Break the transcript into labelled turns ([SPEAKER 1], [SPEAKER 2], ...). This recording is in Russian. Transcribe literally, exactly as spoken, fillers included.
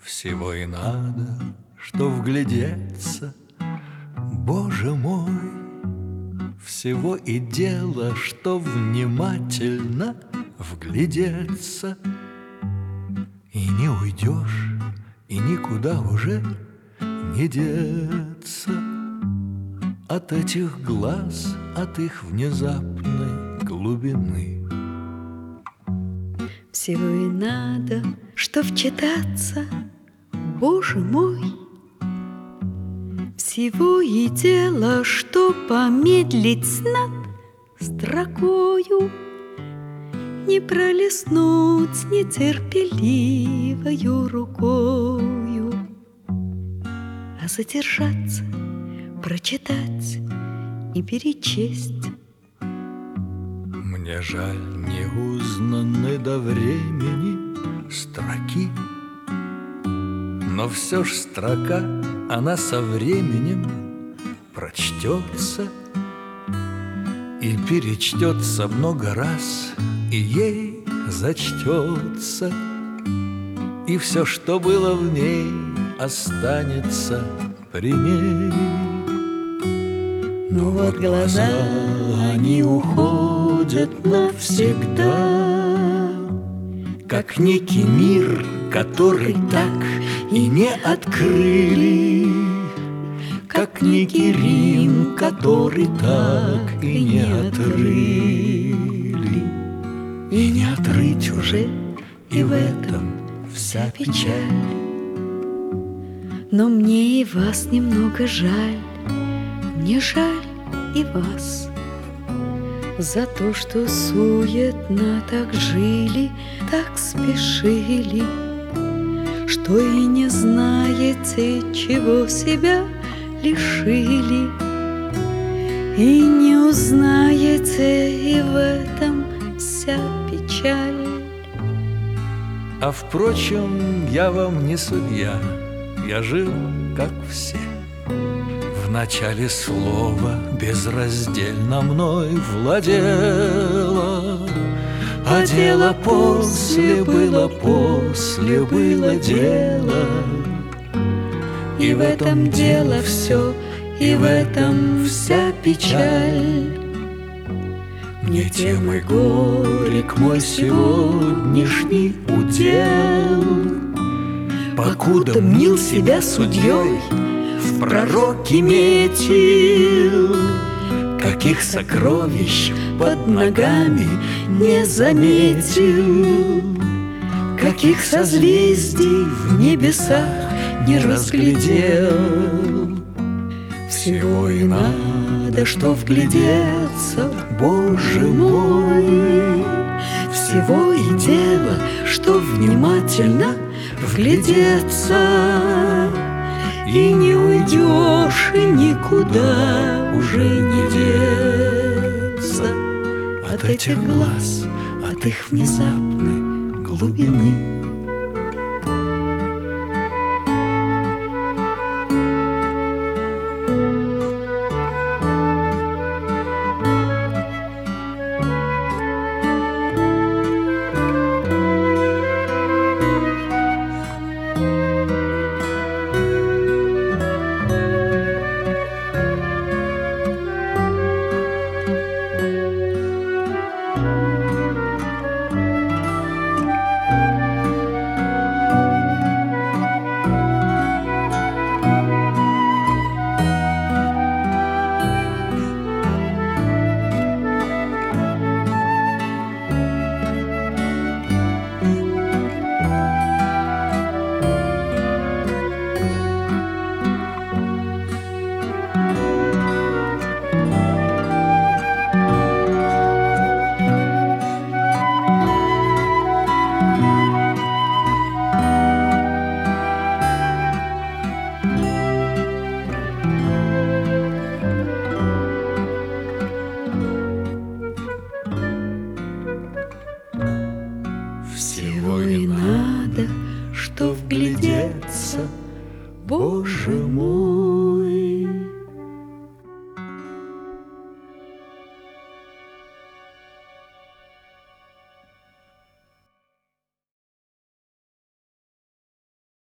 [SPEAKER 1] Всего и надо, что вглядеться, Боже мой, всего и дело, что внимательно вглядеться. И не уйдешь, и никуда уже не деться от этих глаз, от их внезапной глубины.
[SPEAKER 2] Всего и надо, что вчитаться, Боже мой, всего и дело, что помедлить над строкою, не пролистнуть нетерпеливою рукою, а задержаться, прочитать и перечесть.
[SPEAKER 1] Мне жаль неузнанной до времени строки, но все ж строка, она со временем прочтется и перечтется много раз, и ей зачтется, и все, что было в ней, останется при ней.
[SPEAKER 2] Но вот глаза,
[SPEAKER 1] они уходят навсегда, как некий мир, который так и не открыли, как некий Рим, который так и не отрыли. И не отрыть уже, и в этом вся печаль.
[SPEAKER 2] но мне и вас немного жаль, мне жаль и вас за то, что суетно так жили, так спешили, что и не знаете, чего себя лишили, и не узнаете, и в этом вся печаль.
[SPEAKER 1] А впрочем, я вам не судья, я жил, как все. В начале слова безраздельно мной владело, а дело после было, после было дело. И в этом дело все, и в этом вся печаль. Мне темой горек мой сегодняшний удел, покуда мнил себя судьей, в пророке метил, каких сокровищ под ногами не заметил, каких созвездий в небесах не разглядел. Всего и надо, что вглядеться, Боже мой, всего и дело, что внимательно вглядеться, и не уйдешь, и никуда уже не деться от этих глаз, от их внезапной глубины.